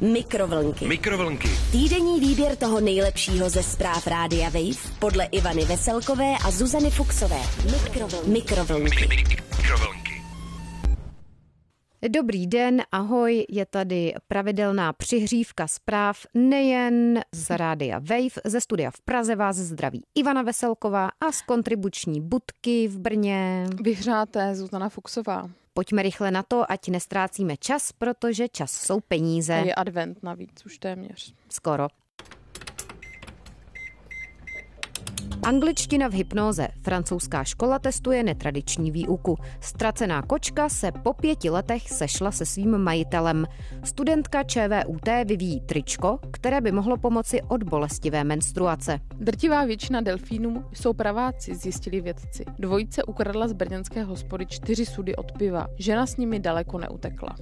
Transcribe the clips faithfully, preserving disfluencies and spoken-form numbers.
Mikrovlnky. Mikrovlnky. Týdenní výběr toho nejlepšího ze zpráv Rádia Wave podle Ivany Veselkové a Zuzany Fuxové. Mikrovlnky. Mikrovlnky. Mikrovlnky. Dobrý den, ahoj, je tady pravidelná přihřívka zpráv nejen z Rádia Wave, ze studia v Praze vás zdraví Ivana Veselková a z kontribuční budky v Brně Vyhřáté Zuzana Fuxová. Pojďme rychle na to, ať nestrácíme čas, protože čas jsou peníze. A je advent navíc, už téměř. Skoro. Angličtina v hypnóze. Francouzská škola testuje netradiční výuku. Ztracená kočka se po pěti letech sešla se svým majitelem. Studentka ČVUT vyvíjí tričko, které by mohlo pomoci od bolestivé menstruace. Drtivá většina delfínů jsou praváci, zjistili vědci. Dvojice ukradla z brněnské hospody čtyři sudy od piva. Žena s nimi daleko neutekla.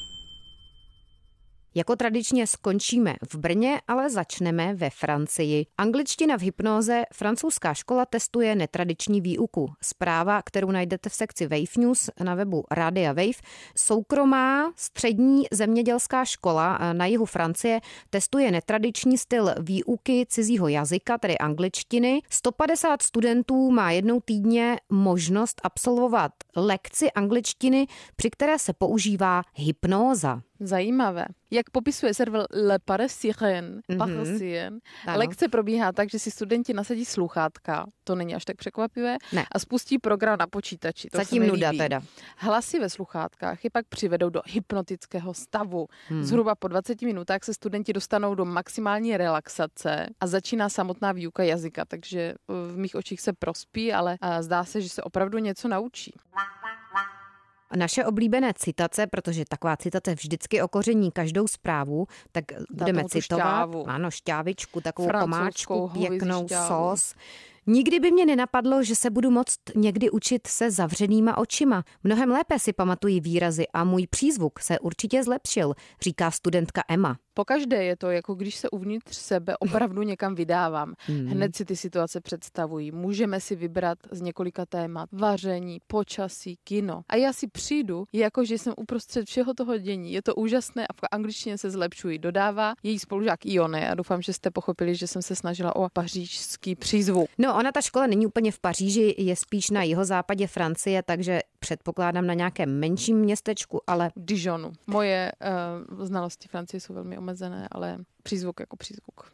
Jako tradičně skončíme v Brně, ale začneme ve Francii. Angličtina v hypnóze, francouzská škola testuje netradiční výuku. Zpráva, kterou najdete v sekci Wave News na webu Rádia Wave. Soukromá střední zemědělská škola na jihu Francie testuje netradiční styl výuky cizího jazyka, tedy angličtiny. sto padesát studentů má jednou týdně možnost absolvovat lekci angličtiny, při které se používá hypnóza. Zajímavé. Jak popisuje server Le Parisien, mm-hmm. lekce probíhá tak, že si studenti nasadí sluchátka, to není až tak překvapivé, ne. A spustí program na počítači. To Zatím nuda teda. Hlasy ve sluchátkách je pak přivedou do hypnotického stavu. Hmm. Zhruba po dvaceti minutách se studenti dostanou do maximální relaxace a začíná samotná výuka jazyka, takže v mých očích se prospí, ale zdá se, že se opravdu něco naučí. Naše oblíbené citace, protože taková citace vždycky okoření každou zprávu, tak budeme citovat. Šťávu. Ano, šťávičku, takovou Francouzskou pomáčku, pěknou šťávu. sos. Nikdy by mě nenapadlo, že se budu moct někdy učit se zavřenýma očima. Mnohem lépe si pamatuji výrazy a můj přízvuk se určitě zlepšil, říká studentka Emma. Pokaždé je to, jako když se uvnitř sebe opravdu někam vydávám. Hmm. Hned si ty situace představují. Můžeme si vybrat z několika témat. Vaření, počasí, kino. A já si přijdu, jako že jsem uprostřed všeho toho dění. Je to úžasné a v angličtině se zlepšují. Dodává její spolužák Ione a doufám, že jste pochopili, že jsem se snažila o pařížský přízvuk. No, ona ta škola není úplně v Paříži, je spíš na jihozápadě Francie, takže předpokládám na nějakém menším městečku, ale... Dijonu. Moje uh, znalosti Francie jsou velmi omezené, ale přízvuk jako přízvuk.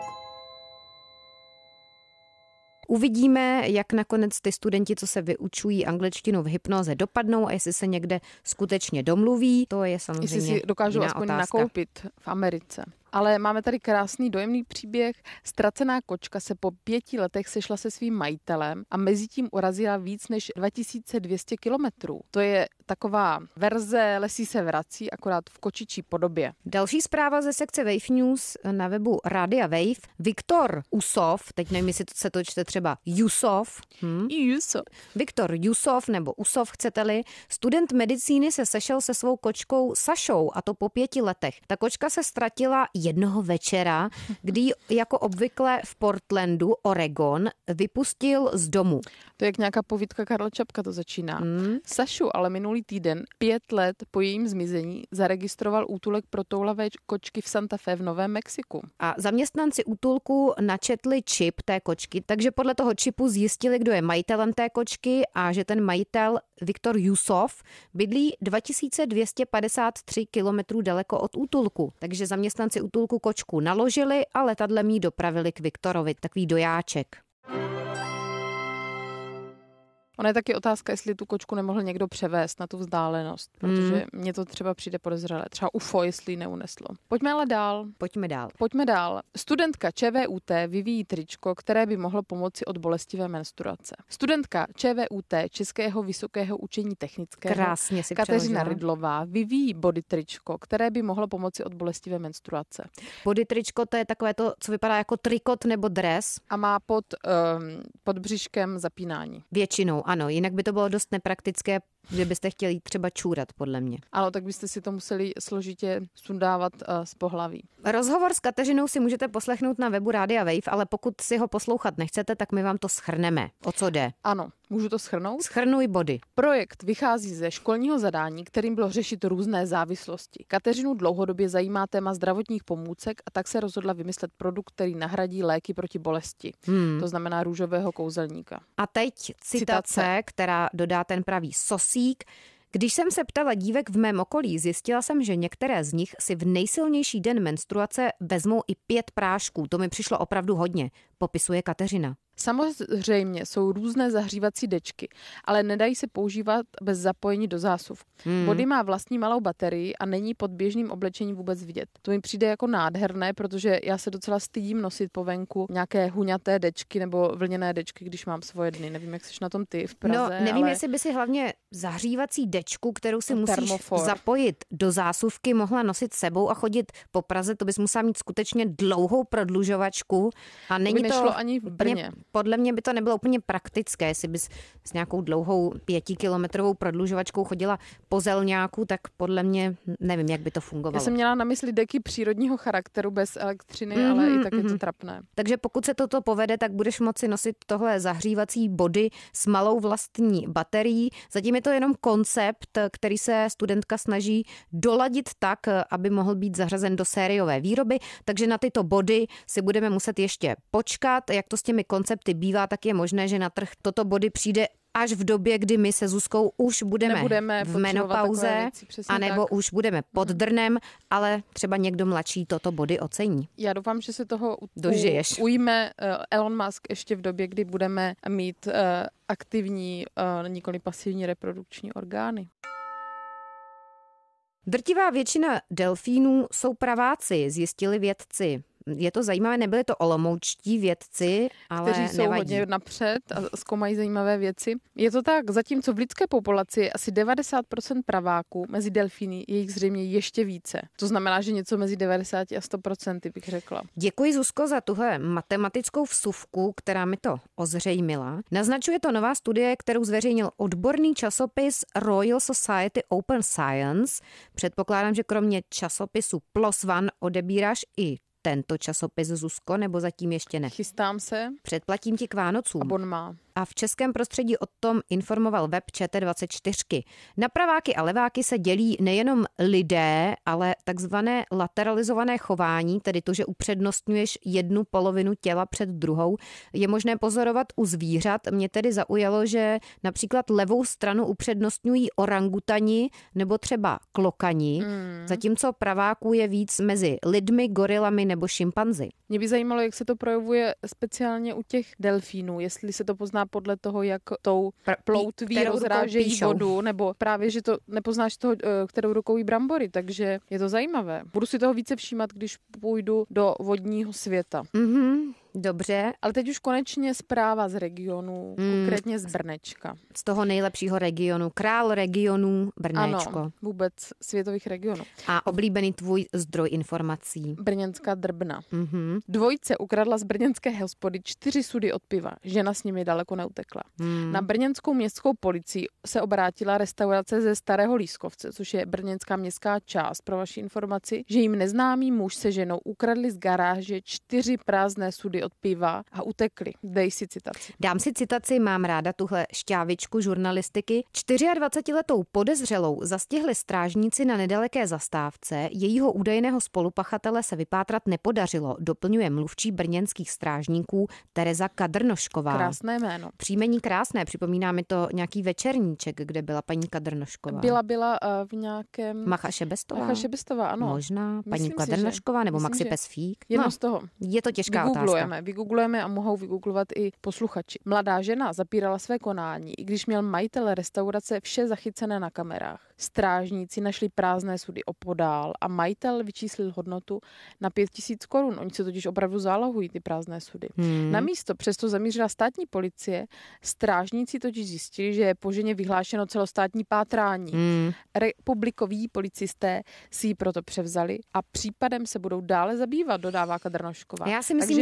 Uvidíme, jak nakonec ty studenti, co se vyučují angličtinu v hypnoze, dopadnou a jestli se někde skutečně domluví, to je samozřejmě jestli si dokážou jiná aspoň otázka. nakoupit v Americe. Ale máme tady krásný dojemný příběh. Ztracená kočka se po pěti letech sešla se svým majitelem a mezitím urazila víc než dva tisíce dvě stě kilometrů. To je taková verze Lesí se vrací, akorát v kočičí podobě. Další zpráva ze sekce Wave News na webu Rádia Wave. Viktor Usov, teď nevím, jestli se to čte třeba Jusov. Hm? Jusov. Viktor Jusov nebo Usov, chcete-li. Student medicíny se sešel se svou kočkou Sašou a to po pěti letech. Ta kočka se ztratila jednoho večera, kdy jako obvykle v Portlandu, Oregon, vypustil z domu. To je jak nějaká povídka Karla Čapka to začíná. Hmm. Sašu ale minulý týden, pět let po jejím zmizení, zaregistroval útulek pro toulavé kočky v Santa Fe v Novém Mexiku. A zaměstnanci útulku načetli čip té kočky, takže podle toho čipu zjistili, kdo je majitelem té kočky a že ten majitel Viktor Jusov bydlí dva tisíce dvě stě padesát tři kilometrů daleko od útulku. Takže zaměstnanci útulku kočku naložili a letadlem jí dopravili k Viktorovi. Takový dojáček. Ona je taky otázka, jestli tu kočku nemohl někdo převést na tu vzdálenost, protože mm. mně to třeba přijde podezřelé. Třeba U F O, jestli ji neuneslo. Pojďme ale dál. Pojďme dál. Pojďme dál. Studentka ČVUT vyvíjí tričko, které by mohlo pomoci od bolestivé menstruace. Studentka ČVUT Českého vysokého učení technického Krásně si Kateřina přeložila. Rydlová vyvíjí body tričko, které by mohlo pomoci od bolestivé menstruace. Body tričko, to je takové to, co vypadá jako trikot nebo dres. A má pod, um, pod břiškem zapínání. Většinou, ano. Jinak by to bylo dost nepraktické že byste chtěli jít třeba čůrat, podle mě. Ano, tak byste si to museli složitě sundávat uh, z pohlaví. Rozhovor s Kateřinou si můžete poslechnout na webu Rádia Wave, ale pokud si ho poslouchat nechcete, tak my vám to shrneme. O co jde? Ano, můžu to shrnout? Shrnuj body. Projekt vychází ze školního zadání, kterým bylo řešit různé závislosti. Kateřinu dlouhodobě zajímá téma zdravotních pomůcek a tak se rozhodla vymyslet produkt, který nahradí léky proti bolesti. Hmm. To znamená růžového kouzelníka. A teď citace, citace, která dodá ten pravý sosík. Když jsem se ptala dívek v mém okolí, zjistila jsem, že některé z nich si v nejsilnější den menstruace vezmou i pět prášků. To mi přišlo opravdu hodně, popisuje Kateřina. Samozřejmě jsou různé zahřívací dečky, ale nedají se používat bez zapojení do zásuv. Hmm. Body má vlastní malou baterii a není pod běžným oblečením vůbec vidět. To mi přijde jako nádherné, protože já se docela stydím nosit po venku nějaké huňaté dečky nebo vlněné dečky, když mám svoje dny. Nevím, jak jsi na tom ty v Praze. No, nevím, ale... jestli by si hlavně zahřívací dečku, kterou si musíš termofor. zapojit do zásuvky, mohla nosit sebou a chodit po Praze. To bys musela mít skutečně dlouhou prodlužovačku. A není to, to ani v Brně. Podle mě by to nebylo úplně praktické, jestli bys s nějakou dlouhou pětikilometrovou prodlužovačkou chodila po zelňáku, tak podle mě nevím, jak by to fungovalo. Já jsem měla na mysli deky přírodního charakteru bez elektřiny, mm-hmm, ale i tak mm-hmm. je to trapné. Takže pokud se toto povede, tak budeš moci nosit tohle zahřívací body s malou vlastní baterií. Zatím je to jenom koncept, který se studentka snaží doladit tak, aby mohl být zařazen do sériové výroby, takže na tyto body si budeme muset ještě počkat. Jak to s těmi koncepty bývá, tak je možné, že na trh toto body přijde až v době, kdy my se Zuzkou už budeme Nebudeme v menopauze, věci, anebo tak. už budeme pod drnem, ale třeba někdo mladší toto body ocení. Já doufám, že se toho u, Dožiješ. ujme uh, Elon Musk ještě v době, kdy budeme mít uh, aktivní, uh, nikoli pasivní reprodukční orgány. Drtivá většina delfínů jsou praváci, zjistili vědci. Je to zajímavé, nebyli to olomoučtí vědci, ale kteří jsou nevadí. hodně napřed a zkoumají zajímavé věci. Je to tak, zatímco v lidské populaci je asi devadesát procent praváků, mezi delfíny je jich zřejmě ještě více. To znamená, že něco mezi devadesát a sto procent bych řekla. Děkuji, Zuzko, za tuhle matematickou vsuvku, která mi to ozřejmila. Naznačuje to nová studie, kterou zveřejnil odborný časopis Royal Society Open Science. Předpokládám, že kromě časopisu P L O S ONE odebíráš i tento časopis, Zuzko, nebo zatím ještě ne? Chystám se. Předplatím ti k Vánocům. Abonma. A v českém prostředí o tom informoval web Č T dvacet čtyři. Na praváky a leváky se dělí nejenom lidé, ale takzvané lateralizované chování, tedy to, že upřednostňuješ jednu polovinu těla před druhou, je možné pozorovat u zvířat. Mě tedy zaujalo, že například levou stranu upřednostňují orangutani nebo třeba klokani, mm. zatímco praváků je víc mezi lidmi, gorilami nebo šimpanzi. Mě by zajímalo, jak se to projevuje speciálně u těch delfínů, jestli se to pozná pozná podle toho, jak tou ploutví rozrážejí vodu, nebo právě, že to nepoznáš toho, kterou rukou jí brambory, takže je to zajímavé. Budu si toho více všímat, když půjdu do vodního světa. Mhm. Dobře. Ale teď už konečně zpráva z regionu, mm. konkrétně z Brnečka. Z toho nejlepšího regionu, král regionů Brnéčko. Ano, vůbec světových regionů. A oblíbený tvůj zdroj informací. Brněnská Drbna. Mm-hmm. Dvojice ukradla z brněnské hospody čtyři sudy od piva. Žena s nimi daleko neutekla. Mm. Na brněnskou městskou policii se obrátila restaurace ze Starého Lískovce, což je brněnská městská část. Pro vaši informaci, že jim neznámý muž se ženou ukradli z garáže čtyři prázdné sudy od piva a utekli. Dej si citaci. Dám si citaci, mám ráda tuhle šťávičku žurnalistiky. dvacetičtyřletou podezřelou zastihli strážníci na nedaleké zastávce. Jejího údajného spolupachatele se vypátrat nepodařilo, doplňuje mluvčí brněnských strážníků Tereza Kadrnošková. Krásné jméno. Příjmení krásné, připomíná mi to nějaký večerníček, kde byla paní Kadrnošková. Byla, byla uh, v nějakém... Macha Šebestová. Macha Šebestová, ano. Možná paní myslím Kadrnošková si, nebo myslím, Maxi Pesfík. Jedno no, z toho. Je to těžká otázka. Vygooglujeme a mohou vygooglovat i posluchači. Mladá žena zapírala své konání, i když měl majitel restaurace vše zachycené na kamerách. Strážníci našli prázdné sudy opodál a majitel vyčíslil hodnotu na pět tisíc korun. Oni se totiž opravdu zálohují, ty prázdné sudy. Hmm. Na místo přesto zamířila státní policie. Strážníci totiž zjistili, že je po ženě vyhlášeno celostátní pátrání. Hmm. Republikoví policisté si ji proto převzali a případem se budou dále zabývat, dodává Kadrnošková. Já si myslím, Takže... že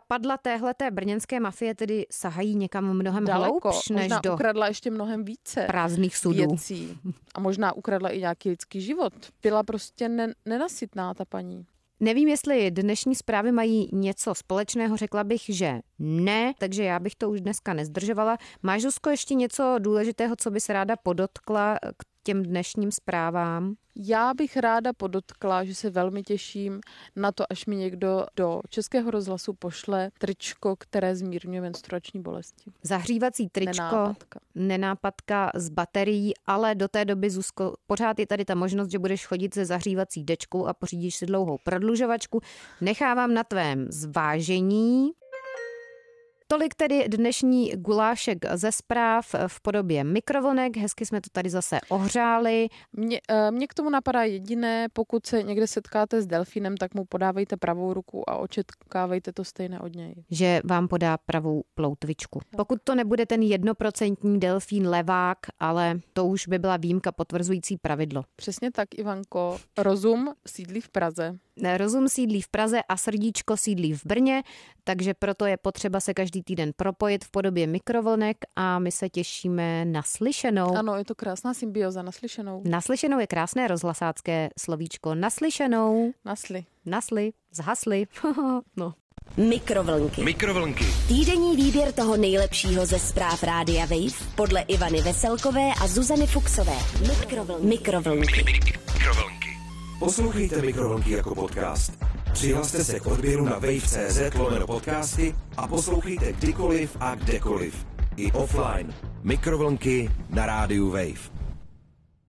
chapadla téhleté brněnské mafie tedy sahají někam mnohem daleko, hloubš, než možná do ukradla ještě mnohem více prázdných sudů. věcí. A možná ukradla i nějaký lidský život. Byla prostě ne- nenasytná ta paní. Nevím, jestli dnešní zprávy mají něco společného, řekla bych, že ne, takže já bych to už dneska nezdržovala. Máš, Zuzko, ještě něco důležitého, co bys ráda podotkla k těm dnešním zprávám? Já bych ráda podotkla, že se velmi těším na to, až mi někdo do Českého rozhlasu pošle tričko, které zmírňuje menstruační bolesti. Zahřívací tričko, Nenápadka. nenápadka z baterií, ale do té doby, Zuzko, pořád je tady ta možnost, že budeš chodit se zahřívací dečkou a pořídíš si dlouhou prodlužovačku. Nechávám na tvém zvážení. Tolik tedy dnešní gulášek ze zpráv v podobě mikrovlnek. Hezky jsme to tady zase ohřáli. Mě, mě k tomu napadá jediné, pokud se někde setkáte s delfínem, tak mu podávejte pravou ruku a očekávejte to stejné od něj. Že vám podá pravou ploutvičku. Pokud to nebude ten jednoprocentní delfín levák, ale to už by byla výjimka potvrzující pravidlo. Přesně tak, Ivanko. Rozum sídlí v Praze. Rozum sídlí v Praze a srdíčko sídlí v Brně, takže proto je potřeba se každý týden propojit v podobě mikrovlnek a my se těšíme na slyšenou. Ano, je to krásná symbioza, naslyšenou. Naslyšenou je krásné rozhlasácké slovíčko. Naslyšenou. Nasly. Nasly. Zhasly. No. Mikrovlnky. Mikrovlnky. Týdenní výběr toho nejlepšího ze zpráv Rádia Wave podle Ivany Veselkové a Zuzany Fuksové. Mikrovlnky. Mikrovlnky. Mikrovlnky. Poslouchejte Mikrovlnky jako podcast. Přihlaste se k odběru na wave tečka cé zet lomeno podcasty a poslouchejte kdykoliv a kdekoliv. I offline. Mikrovlnky na rádiu Wave.